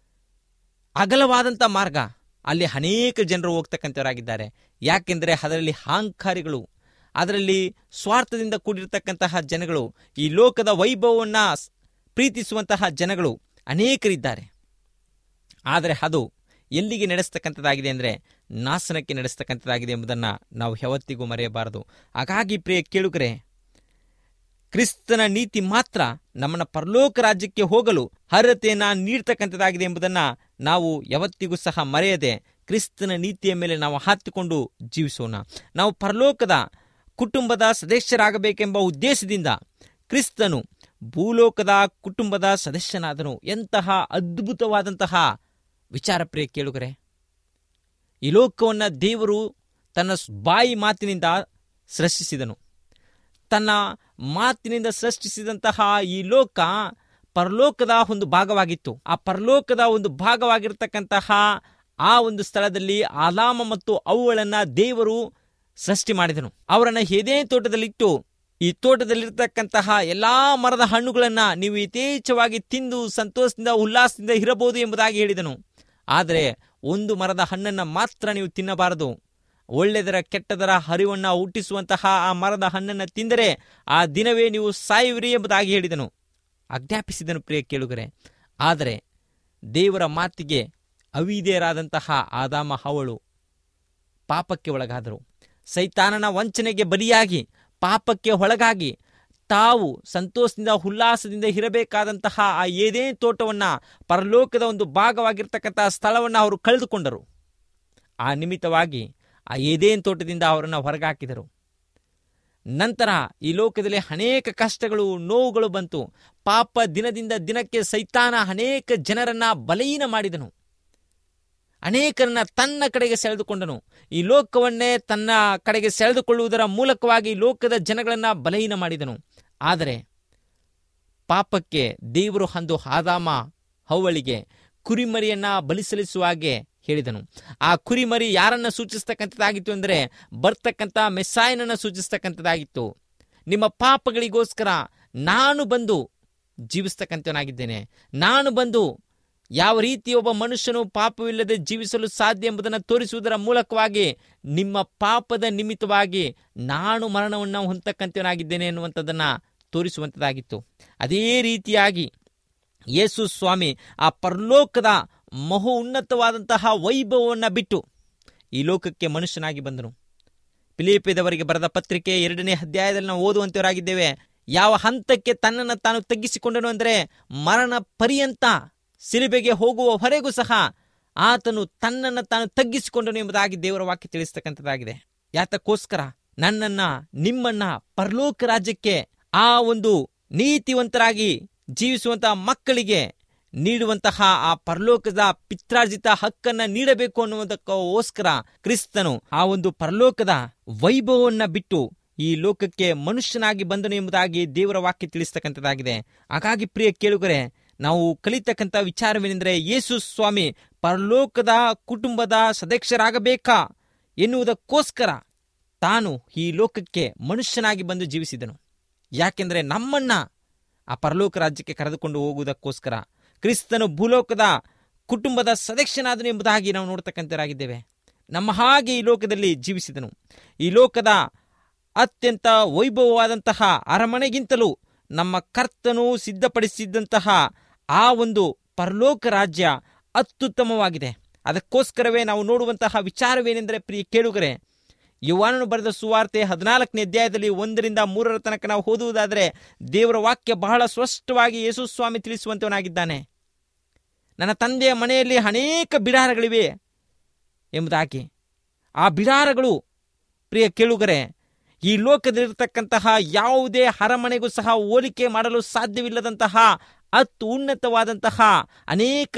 ಅಗಲವಾದಂಥ ಮಾರ್ಗ. ಅಲ್ಲಿ ಅನೇಕ ಜನರು ಹೋಗ್ತಕ್ಕಂಥವರಾಗಿದ್ದಾರೆ. ಯಾಕೆಂದರೆ ಅದರಲ್ಲಿ ಅಹಂಕಾರಿಗಳು, ಅದರಲ್ಲಿ ಸ್ವಾರ್ಥದಿಂದ ಕೂಡಿರ್ತಕ್ಕಂತಹ ಜನಗಳು, ಈ ಲೋಕದ ವೈಭವವನ್ನು ಪ್ರೀತಿಸುವಂತಹ ಜನಗಳು ಅನೇಕರಿದ್ದಾರೆ. ಆದರೆ ಅದು ಎಲ್ಲಿಗೆ ನಡೆಸ್ತಕ್ಕಂಥದ್ದಾಗಿದೆ ಅಂದರೆ ನಾಶನಕ್ಕೆ ನಡೆಸ್ತಕ್ಕಂಥದ್ದಾಗಿದೆ ಎಂಬುದನ್ನು ನಾವು ಯಾವತ್ತಿಗೂ ಮರೆಯಬಾರದು. ಹಾಗಾಗಿ ಪ್ರಿಯ ಕೇಳುಗರೆ, ಕ್ರಿಸ್ತನ ನೀತಿ ಮಾತ್ರ ನಮ್ಮನ್ನು ಪರಲೋಕ ರಾಜ್ಯಕ್ಕೆ ಹೋಗಲು ಅರ್ಹತೆಯನ್ನು ನೀಡ್ತಕ್ಕಂಥದ್ದಾಗಿದೆ ಎಂಬುದನ್ನು ನಾವು ಯಾವತ್ತಿಗೂ ಸಹ ಮರೆಯದೆ ಕ್ರಿಸ್ತನ ನೀತಿಯ ಮೇಲೆ ನಾವು ಹತ್ತಿಕೊಂಡು ಜೀವಿಸೋಣ. ನಾವು ಪರಲೋಕದ ಕುಟುಂಬದ ಸದಸ್ಯರಾಗಬೇಕೆಂಬ ಉದ್ದೇಶದಿಂದ ಕ್ರಿಸ್ತನು ಭೂಲೋಕದ ಕುಟುಂಬದ ಸದಸ್ಯನಾದನು. ಎಂತಹ ಅದ್ಭುತವಾದಂತಹ ವಿಚಾರ ಪ್ರಿಯ ಕೇಳುಗರೆ. ಈ ಲೋಕವನ್ನು ದೇವರು ತನ್ನ ಬಾಯಿ ಮಾತಿನಿಂದ ಸೃಷ್ಟಿಸಿದನು. ತನ್ನ ಮಾತಿನಿಂದ ಸೃಷ್ಟಿಸಿದಂತಹ ಈ ಲೋಕ ಪರಲೋಕದ ಒಂದು ಭಾಗವಾಗಿತ್ತು. ಆ ಪರಲೋಕದ ಒಂದು ಭಾಗವಾಗಿರ್ತಕ್ಕಂತಹ ಆ ಒಂದು ಸ್ಥಳದಲ್ಲಿ ಆದಾಮ ಮತ್ತು ಹವ್ವಳನ್ನ ದೇವರು ಸೃಷ್ಟಿ ಮಾಡಿದನು. ಅವರನ್ನು ಏದೇನ್ ತೋಟದಲ್ಲಿಟ್ಟು, ಈ ತೋಟದಲ್ಲಿರ್ತಕ್ಕಂತಹ ಎಲ್ಲಾ ಮರದ ಹಣ್ಣುಗಳನ್ನು ನೀವು ಯಥೇಚ್ಛವಾಗಿ ತಿಂದು ಸಂತೋಷದಿಂದ ಉಲ್ಲಾಸದಿಂದ ಇರಬಹುದು ಎಂಬುದಾಗಿ ಹೇಳಿದನು. ಆದರೆ ಒಂದು ಮರದ ಹಣ್ಣನ್ನು ಮಾತ್ರ ನೀವು ತಿನ್ನಬಾರದು. ಒಳ್ಳೆದರ ಕೆಟ್ಟದರ ಅರಿವನ್ನು ಹುಟ್ಟಿಸುವಂತಹ ಆ ಮರದ ಹಣ್ಣನ್ನು ತಿಂದರೆ ಆ ದಿನವೇ ನೀವು ಸಾಯುವಿರಿ ಎಂಬುದಾಗಿ ಹೇಳಿದನು, ಆಜ್ಞಾಪಿಸಿದನು ಪ್ರಿಯ ಕೇಳುಗರೆ. ಆದರೆ ದೇವರ ಮಾತಿಗೆ ಅವಿಧೇಯರಾದಂತಹ ಆದಾಮ ಹವ್ವಳು ಪಾಪಕ್ಕೆ ಒಳಗಾದರು. ಸೈತಾನನ ವಂಚನೆಗೆ ಬಲಿಯಾಗಿ ಪಾಪಕ್ಕೆ ಒಳಗಾಗಿ ತಾವು ಸಂತೋಷದಿಂದ ಉಲ್ಲಾಸದಿಂದ ಇರಬೇಕಾದಂತಹ ಆ ಏದೇನ್ ತೋಟವನ್ನು, ಪರಲೋಕದ ಒಂದು ಭಾಗವಾಗಿರ್ತಕ್ಕಂತಹ ಸ್ಥಳವನ್ನು ಅವರು ಕಳೆದುಕೊಂಡರು. ಆ ನಿಮಿತ್ತವಾಗಿ ಆ ಏದೇನ್ ತೋಟದಿಂದ ಅವರನ್ನು ಹೊರಗಾಕಿದರು. ನಂತರ ಈ ಲೋಕದಲ್ಲಿ ಅನೇಕ ಕಷ್ಟಗಳು, ನೋವುಗಳು ಬಂತು. ಪಾಪ ದಿನದಿಂದ ದಿನಕ್ಕೆ ಸೈತಾನ ಅನೇಕ ಜನರನ್ನ ಬಲಹೀನ ಮಾಡಿದನು. ಅನೇಕರನ್ನ ತನ್ನ ಕಡೆಗೆ ಸೆಳೆದುಕೊಂಡನು. ಈ ಲೋಕವನ್ನೇ ತನ್ನ ಕಡೆಗೆ ಸೆಳೆದುಕೊಳ್ಳುವುದರ ಮೂಲಕವಾಗಿ ಲೋಕದ ಜನಗಳನ್ನ ಬಲಹೀನ ಮಾಡಿದನು. ಆದರೆ ಪಾಪಕ್ಕೆ ದೇವರು ಅಂದು ಆದಾಮ ಹವ್ವಳಿಗೆ ಕುರಿಮರಿಯನ್ನ ಬಲಿ ಸಲ್ಲಿಸುವ ಹಾಗೆ ಹೇಳಿದನು. ಆ ಕುರಿಮರಿ ಯಾರನ್ನ ಸೂಚಿಸ್ತಕ್ಕಂಥದ್ದಾಗಿತ್ತು ಅಂದರೆ ಬರ್ತಕ್ಕಂಥ ಮೆಸ್ಸಾಯನನ್ನು ಸೂಚಿಸ್ತಕ್ಕಂಥದ್ದಾಗಿತ್ತು. ನಿಮ್ಮ ಪಾಪಗಳಿಗೋಸ್ಕರ ನಾನು ಬಂದು ಜೀವಿಸ್ತಕ್ಕಂಥವನಾಗಿದ್ದೇನೆ. ನಾನು ಬಂದು ಯಾವ ರೀತಿ ಒಬ್ಬ ಮನುಷ್ಯನು ಪಾಪವಿಲ್ಲದೆ ಜೀವಿಸಲು ಸಾಧ್ಯ ಎಂಬುದನ್ನು ತೋರಿಸುವುದರ ಮೂಲಕವಾಗಿ ನಿಮ್ಮ ಪಾಪದ ನಿಮಿತ್ತವಾಗಿ ನಾನು ಮರಣವನ್ನು ಹೊಂದತಕ್ಕಂಥವನಾಗಿದ್ದೇನೆ ಎನ್ನುವಂಥದ್ದನ್ನು ತೋರಿಸುವಂಥದ್ದಾಗಿತ್ತು. ಅದೇ ರೀತಿಯಾಗಿ ಯೇಸು ಸ್ವಾಮಿ ಆ ಪರಲೋಕದ ಮಹೋ ಉನ್ನತವಾದಂತಹ ವೈಭವವನ್ನು ಬಿಟ್ಟು ಈ ಲೋಕಕ್ಕೆ ಮನುಷ್ಯನಾಗಿ ಬಂದನು. ಫಿಲಿಪ್ಪಿಯದವರಿಗೆ ಬರೆದ ಪತ್ರಿಕೆ 2ನೇ ಅಧ್ಯಾಯದಲ್ಲಿ ನಾವು ಓದುವಂತವರಾಗಿದ್ದೇವೆ. ಯಾವ ಹಂತಕ್ಕೆ ತನ್ನನ್ನು ತಾನು ತಗ್ಗಿಸಿಕೊಂಡನು ಅಂದರೆ ಮರಣ ಪರ್ಯಂತ ಸಿಲುಬೆಗೆ ಹೋಗುವವರೆಗೂ ಸಹ ಆತನು ತನ್ನನ್ನು ತಾನು ತಗ್ಗಿಸಿಕೊಂಡನು ಎಂಬುದಾಗಿ ದೇವರ ವಾಕ್ಯ ತಿಳಿಸ್ತಕ್ಕಂಥದ್ದಾಗಿದೆ. ಯಾತಕ್ಕೋಸ್ಕರ ನನ್ನನ್ನ ನಿಮ್ಮನ್ನ ಪರಲೋಕ ರಾಜ್ಯಕ್ಕೆ, ಆ ಒಂದು ನೀತಿವಂತರಾಗಿ ಜೀವಿಸುವಂತಹ ಮಕ್ಕಳಿಗೆ ನೀಡುವಂತಹ ಆ ಪರಲೋಕದ ಪಿತ್ರಾರ್ಜಿತ ಹಕ್ಕನ್ನ ನೀಡಬೇಕು ಅನ್ನುವುದಕ್ಕೋಸ್ಕರ ಕ್ರಿಸ್ತನು ಆ ಒಂದು ಪರಲೋಕದ ವೈಭವವನ್ನ ಬಿಟ್ಟು ಈ ಲೋಕಕ್ಕೆ ಮನುಷ್ಯನಾಗಿ ಬಂದನು ಎಂಬುದಾಗಿ ದೇವರ ವಾಕ್ಯ ತಿಳಿಸ್ತಕ್ಕಂಥದ್ದಾಗಿದೆ. ಹಾಗಾಗಿ ಪ್ರಿಯ ಕೇಳುಗರೆ, ನಾವು ಕಲಿತಕ್ಕಂಥ ವಿಚಾರವೇನೆಂದರೆ, ಯೇಸು ಸ್ವಾಮಿ ಪರಲೋಕದ ಕುಟುಂಬದ ಸದಸ್ಯರಾಗಬೇಕಾ ಎನ್ನುವುದಕ್ಕೋಸ್ಕರ ತಾನು ಈ ಲೋಕಕ್ಕೆ ಮನುಷ್ಯನಾಗಿ ಬಂದು ಜೀವಿಸಿದನು. ಯಾಕೆಂದರೆ ನಮ್ಮನ್ನ ಆ ಪರಲೋಕ ರಾಜ್ಯಕ್ಕೆ ಕರೆದುಕೊಂಡು ಹೋಗುವುದಕ್ಕೋಸ್ಕರ ಕ್ರಿಸ್ತನು ಭೂಲೋಕದ ಕುಟುಂಬದ ಸದಸ್ಯನಾದನು ಎಂಬುದಾಗಿ ನಾವು ನೋಡ್ತಕ್ಕಂಥವರಾಗಿದ್ದೇವೆ. ನಮ್ಮ ಹಾಗೆ ಈ ಲೋಕದಲ್ಲಿ ಜೀವಿಸಿದನು. ಈ ಲೋಕದ ಅತ್ಯಂತ ವೈಭವವಾದಂತಹ ಅರಮನೆಗಿಂತಲೂ ನಮ್ಮ ಕರ್ತನು ಸಿದ್ಧಪಡಿಸಿದ್ದಂತಹ ಆ ಒಂದು ಪರಲೋಕ ರಾಜ್ಯ ಅತ್ಯುತ್ತಮವಾಗಿದೆ. ಅದಕ್ಕೋಸ್ಕರವೇ ನಾವು ನೋಡುವಂತಹ ವಿಚಾರವೇನೆಂದರೆ, ಪ್ರಿಯ ಕೇಳುಗರೆ, ಯೋಹಾನನು ಬರೆದ ಸುವಾರ್ತೆ 14ನೇ ಅಧ್ಯಾಯದಲ್ಲಿ 1-3 ತನಕ ನಾವು ಓದುವುದಾದರೆ, ದೇವರ ವಾಕ್ಯ ಬಹಳ ಸ್ಪಷ್ಟವಾಗಿ ಯೇಸು ಸ್ವಾಮಿ ತಿಳಿಸುವಂತವನಾಗಿದ್ದಾನೆ. ನನ್ನ ತಂದೆಯ ಮನೆಯಲ್ಲಿ ಅನೇಕ ಬಿಡಾರಗಳಿವೆ ಎಂಬುದಾಗಿ. ಆ ಬಿಡಾರಗಳು, ಪ್ರಿಯ ಕೇಳುಗರೆ, ಈ ಲೋಕದಲ್ಲಿರತಕ್ಕಂತಹ ಯಾವುದೇ ಅರಮನೆಗೂ ಸಹ ಹೋಲಿಕೆ ಮಾಡಲು ಸಾಧ್ಯವಿಲ್ಲದಂತಹ ಅತ್ತು ಉನ್ನತವಾದಂತಹ ಅನೇಕ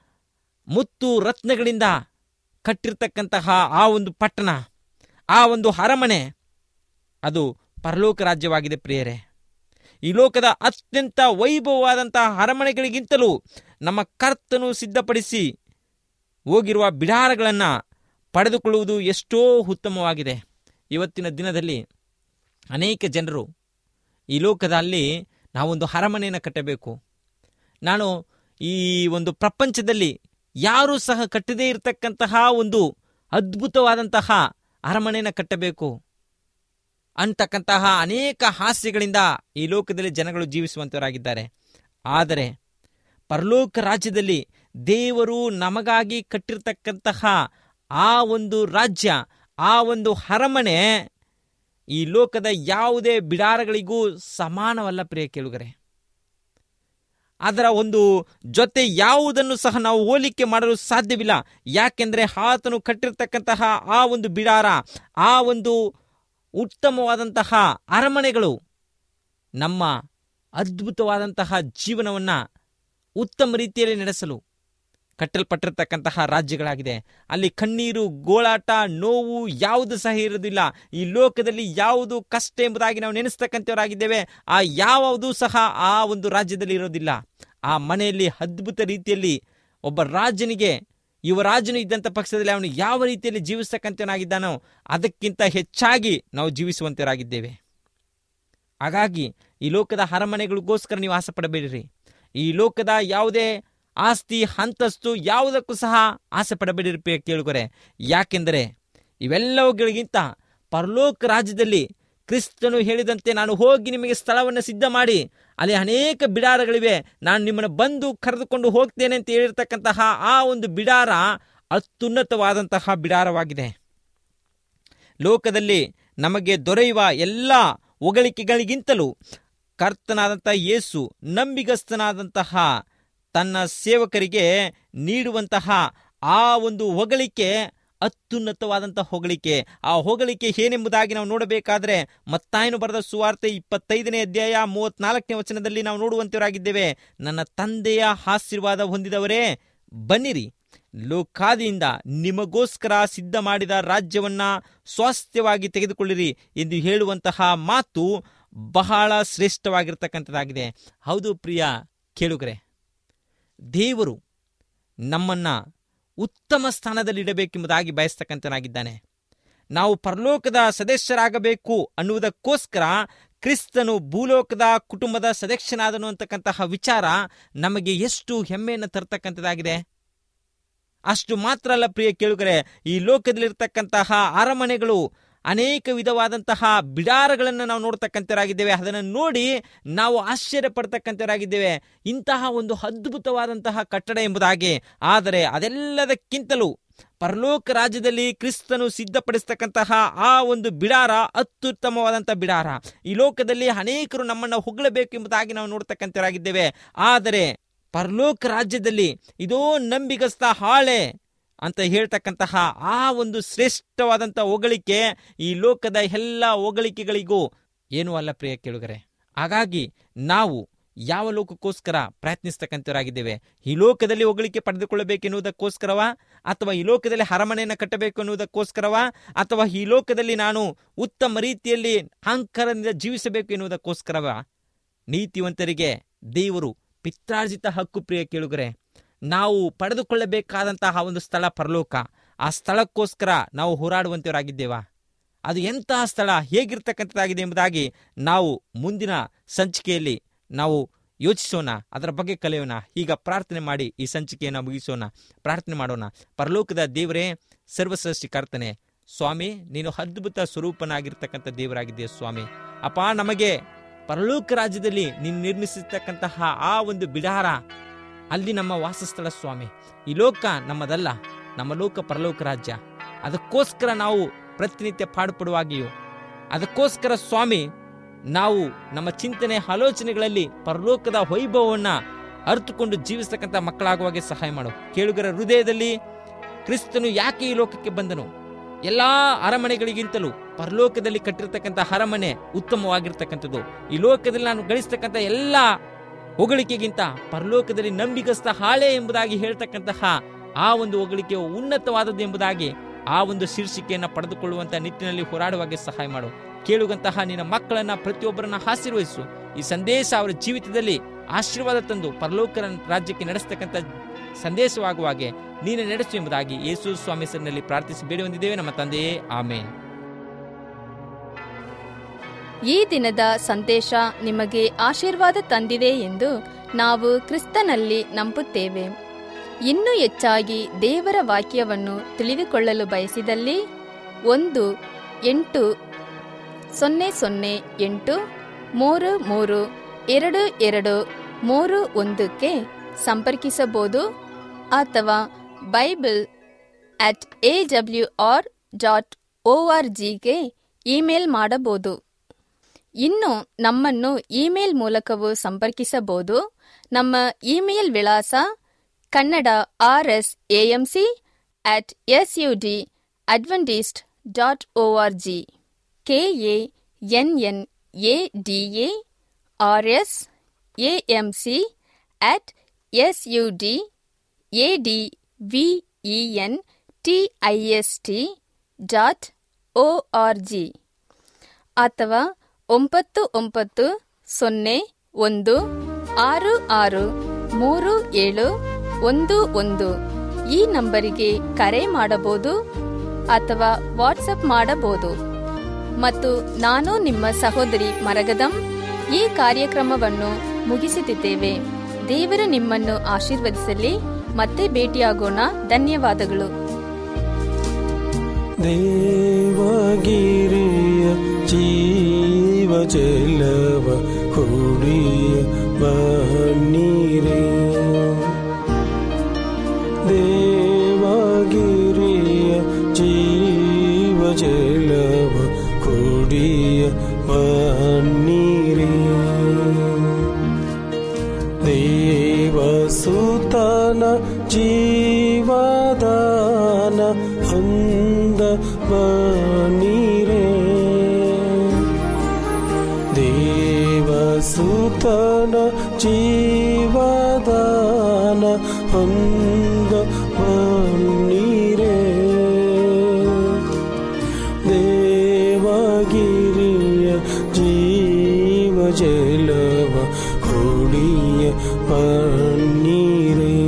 ಮುತ್ತು ರತ್ನಗಳಿಂದ ಕಟ್ಟಿರ್ತಕ್ಕಂತಹ ಆ ಒಂದು ಪಟ್ಟಣ, ಆ ಒಂದು ಅರಮನೆ, ಅದು ಪರಲೋಕ ರಾಜ್ಯವಾಗಿದೆ. ಪ್ರಿಯರೇ, ಈ ಲೋಕದ ಅತ್ಯಂತ ವೈಭವವಾದಂತಹ ಅರಮನೆಗಳಿಗಿಂತಲೂ ನಮ್ಮ ಕರ್ತನು ಸಿದ್ಧಪಡಿಸಿ ಹೋಗಿರುವ ಬಿಡಾರಗಳನ್ನು ಪಡೆದುಕೊಳ್ಳುವುದು ಎಷ್ಟೋ ಉತ್ತಮವಾಗಿದೆ. ಇವತ್ತಿನ ದಿನದಲ್ಲಿ ಅನೇಕ ಜನರು ಈ ಲೋಕದಲ್ಲಿ ನಾವೊಂದು ಅರಮನೆಯನ್ನು ಕಟ್ಟಬೇಕು, ನಾನು ಈ ಒಂದು ಪ್ರಪಂಚದಲ್ಲಿ ಯಾರೂ ಸಹ ಕಟ್ಟದೇ ಇರತಕ್ಕಂತಹ ಒಂದು ಅದ್ಭುತವಾದಂತಹ ಅರಮನೆಯನ್ನು ಕಟ್ಟಬೇಕು ಅಂತಕ್ಕಂತಹ ಅನೇಕ ಹಾಸ್ಯಗಳಿಂದ ಈ ಲೋಕದಲ್ಲಿ ಜನಗಳು ಜೀವಿಸುವಂತವರಾಗಿದ್ದಾರೆ. ಆದರೆ ಪರಲೋಕ ರಾಜ್ಯದಲ್ಲಿ ದೇವರು ನಮಗಾಗಿ ಕಟ್ಟಿರ್ತಕ್ಕಂತಹ ಆ ಒಂದು ರಾಜ್ಯ, ಆ ಒಂದು ಅರಮನೆ ಈ ಲೋಕದ ಯಾವುದೇ ಬಿಡಾರಗಳಿಗೂ ಸಮಾನವಲ್ಲ. ಪ್ರಿಯ ಕೇಳುಗರೆ, ಅದರ ಒಂದು ಜೊತೆ ಯಾವುದನ್ನು ಸಹ ನಾವು ಹೋಲಿಕೆ ಮಾಡಲು ಸಾಧ್ಯವಿಲ್ಲ. ಯಾಕೆಂದರೆ ಆತನು ಕಟ್ಟಿರ್ತಕ್ಕಂತಹ ಆ ಒಂದು ಬಿಡಾರ, ಆ ಒಂದು ಉತ್ತಮವಾದಂತಹ ಅರಮನೆಗಳು ನಮ್ಮ ಅದ್ಭುತವಾದಂತಹ ಜೀವನವನ್ನು ಉತ್ತಮ ರೀತಿಯಲ್ಲಿ ನಡೆಸಲು ಕಟ್ಟಲ್ಪಟ್ಟಿರ್ತಕ್ಕಂತಹ ರಾಜ್ಯಗಳಾಗಿದೆ. ಅಲ್ಲಿ ಕಣ್ಣೀರು, ಗೋಳಾಟ, ನೋವು ಯಾವುದು ಸಹ ಇರುವುದಿಲ್ಲ. ಈ ಲೋಕದಲ್ಲಿ ಯಾವುದು ಕಷ್ಟ ಎಂಬುದಾಗಿ ನಾವು ನೆನೆಸ್ತಕ್ಕಂಥವರಾಗಿದ್ದೇವೆ, ಆ ಯಾವುದು ಸಹ ಆ ಒಂದು ರಾಜ್ಯದಲ್ಲಿ ಇರೋದಿಲ್ಲ. ಆ ಮನೆಯಲ್ಲಿ ಅದ್ಭುತ ರೀತಿಯಲ್ಲಿ ಒಬ್ಬ ರಾಜನಿಗೆ, ಯುವರಾಜನು ಇದ್ದಂಥ ಪಕ್ಷದಲ್ಲಿ ಅವನು ಯಾವ ರೀತಿಯಲ್ಲಿ ಜೀವಿಸ್ತಕ್ಕಂಥವನಾಗಿದ್ದಾನೋ ಅದಕ್ಕಿಂತ ಹೆಚ್ಚಾಗಿ ನಾವು ಜೀವಿಸುವಂತವರಾಗಿದ್ದೇವೆ. ಹಾಗಾಗಿ ಈ ಲೋಕದ ಅರಮನೆಗಳಿಗೋಸ್ಕರ ನೀವು ಆಸೆ ಪಡಬೇಡಿರಿ. ಈ ಲೋಕದ ಯಾವುದೇ ಆಸ್ತಿ, ಅಂತಸ್ತು ಯಾವುದಕ್ಕೂ ಸಹ ಆಸೆ ಪಡಬೇಡಿರಿ ಕೇಳುಗರೆ. ಯಾಕೆಂದರೆ ಇವೆಲ್ಲವುಗಳಿಗಿಂತ ಪರಲೋಕ ರಾಜ್ಯದಲ್ಲಿ ಕ್ರಿಸ್ತನು ಹೇಳಿದಂತೆ, ನಾನು ಹೋಗಿ ನಿಮಗೆ ಸ್ಥಳವನ್ನು ಸಿದ್ಧ ಮಾಡಿ, ಅಲ್ಲಿ ಅನೇಕ ಬಿಡಾರಗಳಿವೆ, ನಾನು ನಿಮ್ಮನ್ನು ಬಂದು ಕರೆದುಕೊಂಡು ಹೋಗ್ತೇನೆ ಅಂತ ಹೇಳಿರ್ತಕ್ಕಂತಹ ಆ ಒಂದು ಬಿಡಾರ ಅತ್ಯುನ್ನತವಾದಂತಹ ಬಿಡಾರವಾಗಿದೆ. ಲೋಕದಲ್ಲಿ ನಮಗೆ ದೊರೆಯುವ ಎಲ್ಲ ಹೊಗಳಿಕೆಗಳಿಗಿಂತಲೂ ಕರ್ತನಾದಂಥ ಯೇಸು ನಂಬಿಗಸ್ತನಾದಂತಹ ತನ್ನ ಸೇವಕರಿಗೆ ನೀಡುವಂತಹ ಆ ಒಂದು ಹೊಗಳಿಕೆ ಅತ್ಯುನ್ನತವಾದಂತಹ ಹೊಗಳಿಕೆ. ಆ ಹೊಗಳಿಕೆ ಏನೆಂಬುದಾಗಿ ನಾವು ನೋಡಬೇಕಾದ್ರೆ, ಮತ್ತಾಯನು ಬರೆದ ಸುವಾರ್ತೆ 25ನೇ ಅಧ್ಯಾಯ 34ನೇ ವಚನದಲ್ಲಿ ನಾವು ನೋಡುವಂತವರಾಗಿದ್ದೇವೆ. ನನ್ನ ತಂದೆಯ ಆಶೀರ್ವಾದ ಹೊಂದಿದವರೇ, ಬನ್ನಿರಿ, ಲೋಕಾದಿಯಿಂದ ನಿಮಗೋಸ್ಕರ ಸಿದ್ಧ ಮಾಡಿದ ರಾಜ್ಯವನ್ನ ಸ್ವಾಸ್ಥ್ಯವಾಗಿ ತೆಗೆದುಕೊಳ್ಳಿರಿ ಎಂದು ಹೇಳುವಂತಹ ಮಾತು ಬಹಳ ಶ್ರೇಷ್ಠವಾಗಿರ್ತಕ್ಕಂಥದ್ದಾಗಿದೆ. ಹೌದು ಪ್ರಿಯ ಕೇಳುಗರೆ, ದೇವರು ನಮ್ಮನ್ನ ಉತ್ತಮ ಸ್ಥಾನದಲ್ಲಿ ಇಡಬೇಕೆಂಬುದಾಗಿ ಬಯಸ್ತಕ್ಕಂಥನಾಗಿದ್ದಾನೆ. ನಾವು ಪರಲೋಕದ ಸದಸ್ಯರಾಗಬೇಕು ಅನ್ನುವುದಕ್ಕೋಸ್ಕರ ಕ್ರಿಸ್ತನು ಭೂಲೋಕದ ಕುಟುಂಬದ ಸದಸ್ಯನಾದನು ಅಂತಕ್ಕಂತಹ ವಿಚಾರ ನಮಗೆ ಎಷ್ಟು ಹೆಮ್ಮೆಯನ್ನು ತರ್ತಕ್ಕಂಥದ್ದಾಗಿದೆ. ಅಷ್ಟು ಮಾತ್ರ ಅಲ್ಲ ಪ್ರಿಯ ಕೇಳುಗರೆ, ಈ ಲೋಕದಲ್ಲಿರ್ತಕ್ಕಂತಹ ಅರಮನೆಗಳು ಅನೇಕ ವಿಧವಾದಂತಹ ಬಿಡಾರಗಳನ್ನು ನಾವು ನೋಡ್ತಕ್ಕಂಥವರಾಗಿದ್ದೇವೆ. ಅದನ್ನು ನೋಡಿ ನಾವು ಆಶ್ಚರ್ಯ ಪಡ್ತಕ್ಕಂಥವರಾಗಿದ್ದೇವೆ, ಇಂತಹ ಒಂದು ಅದ್ಭುತವಾದಂತಹ ಕಟ್ಟಡ ಎಂಬುದಾಗಿ. ಆದರೆ ಅದೆಲ್ಲದಕ್ಕಿಂತಲೂ ಪರಲೋಕ ರಾಜ್ಯದಲ್ಲಿ ಕ್ರಿಸ್ತನು ಸಿದ್ಧಪಡಿಸ್ತಕ್ಕಂತಹ ಆ ಒಂದು ಬಿಡಾರ ಅತ್ಯುತ್ತಮವಾದಂತಹ ಬಿಡಾರ. ಈ ಲೋಕದಲ್ಲಿ ಅನೇಕರು ನಮ್ಮನ್ನು ಹೊಗಳಬೇಕು ಎಂಬುದಾಗಿ ನಾವು ನೋಡ್ತಕ್ಕಂಥವರಾಗಿದ್ದೇವೆ. ಆದರೆ ಪರಲೋಕ ರಾಜ್ಯದಲ್ಲಿ ಇದೋ ನಂಬಿಗಸ್ತ ಹಾಳೆ ಅಂತ ಹೇಳ್ತಕ್ಕಂತಹ ಆ ಒಂದು ಶ್ರೇಷ್ಠವಾದಂಥ ಹೊಗಳಿಕೆ ಈ ಲೋಕದ ಎಲ್ಲ ಹೊಗಳಿಕೆಗಳಿಗೂ ಏನೂ ಅಲ್ಲ ಪ್ರಿಯ ಕೇಳುಗರೆ. ಹಾಗಾಗಿ ನಾವು ಯಾವ ಲೋಕಕ್ಕೋಸ್ಕರ ಪ್ರಯತ್ನಿಸ್ತಕ್ಕಂಥವರಾಗಿದ್ದೇವೆ? ಈ ಲೋಕದಲ್ಲಿ ಹೊಗಳಿಕೆ ಪಡೆದುಕೊಳ್ಳಬೇಕೆನ್ನುವುದಕ್ಕೋಸ್ಕರವಾ, ಅಥವಾ ಈ ಲೋಕದಲ್ಲಿ ಅರಮನೆಯನ್ನು ಕಟ್ಟಬೇಕು ಎನ್ನುವುದಕ್ಕೋಸ್ಕರವಾ, ಅಥವಾ ಈ ಲೋಕದಲ್ಲಿ ನಾನು ಉತ್ತಮ ರೀತಿಯಲ್ಲಿ ಅಹಂಕಾರದಿಂದ ಜೀವಿಸಬೇಕು ಎನ್ನುವುದಕ್ಕೋಸ್ಕರವಾ? ನೀತಿವಂತರಿಗೆ ದೇವರು ಪಿತ್ರಾರ್ಜಿತ ಹಕ್ಕು. ಪ್ರಿಯ ಕೇಳುಗರೆ, ನಾವು ಪಡೆದುಕೊಳ್ಳಬೇಕಾದಂತಹ ಒಂದು ಸ್ಥಳ ಪರಲೋಕ. ಆ ಸ್ಥಳಕ್ಕೋಸ್ಕರ ನಾವು ಹೋರಾಡುವಂತವರಾಗಿದ್ದೇವಾ? ಅದು ಎಂತಹ ಸ್ಥಳ, ಹೇಗಿರ್ತಕ್ಕಂಥದ್ದಾಗಿದೆ ಎಂಬುದಾಗಿ ನಾವು ಮುಂದಿನ ಸಂಚಿಕೆಯಲ್ಲಿ ನಾವು ಯೋಚಿಸೋಣ, ಅದರ ಬಗ್ಗೆ ಕಲಿಯೋಣ. ಈಗ ಪ್ರಾರ್ಥನೆ ಮಾಡಿ ಈ ಸಂಚಿಕೆಯನ್ನು ಮುಗಿಸೋಣ. ಪ್ರಾರ್ಥನೆ ಮಾಡೋಣ. ಪರಲೋಕದ ದೇವರೇ, ಸರ್ವಸೃಷ್ಟಿ ಕರ್ತನೆ, ಸ್ವಾಮಿ, ನೀನು ಅದ್ಭುತ ಸ್ವರೂಪನಾಗಿರ್ತಕ್ಕಂಥ ದೇವರಾಗಿದ್ದೀಯ ಸ್ವಾಮಿ. ಅಪ್ಪ, ನಮಗೆ ಪರಲೋಕ ರಾಜ್ಯದಲ್ಲಿ ನೀನು ನಿರ್ಮಿಸಿರ್ತಕ್ಕಂತಹ ಆ ಒಂದು ಬಿಡಾರ, ಅಲ್ಲಿ ನಮ್ಮ ವಾಸಸ್ಥಳ ಸ್ವಾಮಿ. ಈ ಲೋಕ ನಮ್ಮದಲ್ಲ, ನಮ್ಮ ಲೋಕ ಪರಲೋಕ ರಾಜ್ಯ. ಅದಕ್ಕೋಸ್ಕರ ನಾವು ಪ್ರತಿನಿತ್ಯ ಪಾಡುಪಡುವಾಗಿಯೂ, ಅದಕ್ಕೋಸ್ಕರ ಸ್ವಾಮಿ ನಾವು ನಮ್ಮ ಚಿಂತನೆ ಆಲೋಚನೆಗಳಲ್ಲಿ ಪರಲೋಕದ ವೈಭವವನ್ನು ಅರಿತುಕೊಂಡು ಜೀವಿಸ್ತಕ್ಕಂಥ ಮಕ್ಕಳಾಗುವಾಗೆ ಸಹಾಯ ಮಾಡು. ಕೇಳುಗರ ಹೃದಯದಲ್ಲಿ ಕ್ರಿಸ್ತನು ಯಾಕೆ ಈ ಲೋಕಕ್ಕೆ ಬಂದನು? ಎಲ್ಲಾ ಅರಮನೆಗಳಿಗಿಂತಲೂ ಪರಲೋಕದಲ್ಲಿ ಕಟ್ಟಿರ್ತಕ್ಕಂಥ ಅರಮನೆ ಉತ್ತಮವಾಗಿರ್ತಕ್ಕಂಥದ್ದು. ಈ ಲೋಕದಲ್ಲಿ ನಾನು ಗಳಿಸ್ತಕ್ಕಂಥ ಎಲ್ಲ ಹೊಗಳಿಕೆಗಿಂತ ಪರಲೋಕದಲ್ಲಿ ನಂಬಿಗಸ್ತ ಹಾಳೆ ಎಂಬುದಾಗಿ ಹೇಳ್ತಕ್ಕಂತಹ ಆ ಒಂದು ಹೊಗಳಿಕೆಯು ಉನ್ನತವಾದದ್ದು ಎಂಬುದಾಗಿ ಆ ಒಂದು ಶೀರ್ಷಿಕೆಯನ್ನು ಪಡೆದುಕೊಳ್ಳುವಂತ ನಿಟ್ಟಿನಲ್ಲಿ ಹೋರಾಡುವಾಗೆ ಸಹಾಯ ಮಾಡು. ಕೇಳುವಂತಹ ನಿನ್ನ ಮಕ್ಕಳನ್ನ ಪ್ರತಿಯೊಬ್ಬರನ್ನ ಆಶೀರ್ವದಿಸು. ಈ ಸಂದೇಶ ಅವರ ಜೀವಿತದಲ್ಲಿ ಆಶೀರ್ವಾದ ತಂದು ಪರಲೋಕ ರಾಜ್ಯಕ್ಕೆ ನಡೆಸ್ತಕ್ಕಂಥ ಸಂದೇಶವಾಗುವಾಗೆ ನೀನು ನಡೆಸು ಎಂಬುದಾಗಿ ಯೇಸು ಸ್ವಾಮಿ ಹೆಸರಿನಲ್ಲಿ ಪ್ರಾರ್ಥಿಸಿ ಬೇಡಿ ಹೊಂದಿದ್ದೇವೆ ನಮ್ಮ ತಂದೆಯೇ, ಆಮೇನ್. ಈ ದಿನದ ಸಂದೇಶ ನಿಮಗೆ ಆಶೀರ್ವಾದ ತಂದಿದೆ ಎಂದು ನಾವು ಕ್ರಿಸ್ತನಲ್ಲಿ ನಂಬುತ್ತೇವೆ. ಇನ್ನೂ ಹೆಚ್ಚಾಗಿ ದೇವರ ವಾಕ್ಯವನ್ನು ತಿಳಿದುಕೊಳ್ಳಲು ಬಯಸಿದಲ್ಲಿ 1-800-833-2231 ಸಂಪರ್ಕಿಸಬಹುದು ಅಥವಾ bible@awr.org ಇಮೇಲ್ ಮಾಡಬಹುದು. ಇನ್ನು ನಮ್ಮನ್ನು ಇಮೇಲ್ ಮೂಲಕವೂ ಸಂಪರ್ಕಿಸಬಹುದು. ನಮ್ಮ ಇಮೇಲ್ ವಿಳಾಸ kannada@sudadventist.org kannada@sudadventist.org ಅಥವಾ 9901663711 ಈ ನಂಬರಿಗೆ ಕರೆ ಮಾಡಬಹುದು ಅಥವಾ ವಾಟ್ಸಪ್ ಮಾಡಬಹುದು. ಮತ್ತು ನಾನು ನಿಮ್ಮ ಸಹೋದರಿ ಮರಗದಂ ಈ ಕಾರ್ಯಕ್ರಮವನ್ನು ಮುಗಿಸುತ್ತಿದ್ದೇವೆ. ದೇವರು ನಿಮ್ಮನ್ನು ಆಶೀರ್ವದಿಸಲಿ. ಮತ್ತೆ ಭೇಟಿಯಾಗೋಣ. ಧನ್ಯವಾದಗಳು. ದೇವಗಿರಿಯ ಜೀವ ಜಲವ ಕುಡಿಯ ಬನ್ನೀರೇ, ದೇವಗಿರಿಯ ಜೀವ ಜಲವ ಕುಡಿಯ ಬನ್ನೀರೇ, ದೇವಸುತನ ಜೀವದಾನ ಹೊಂದ ಬನ್ನೀರೇ, ದೇವಸುತನ ಜೀವದಾನ ಹೊಂದ ಬನ್ನೀರೇ, ದೇವಗಿರಿಯ ಜೀವ ಜಲವ ಕುಡಿಯ ಬನ್ನೀರೇ.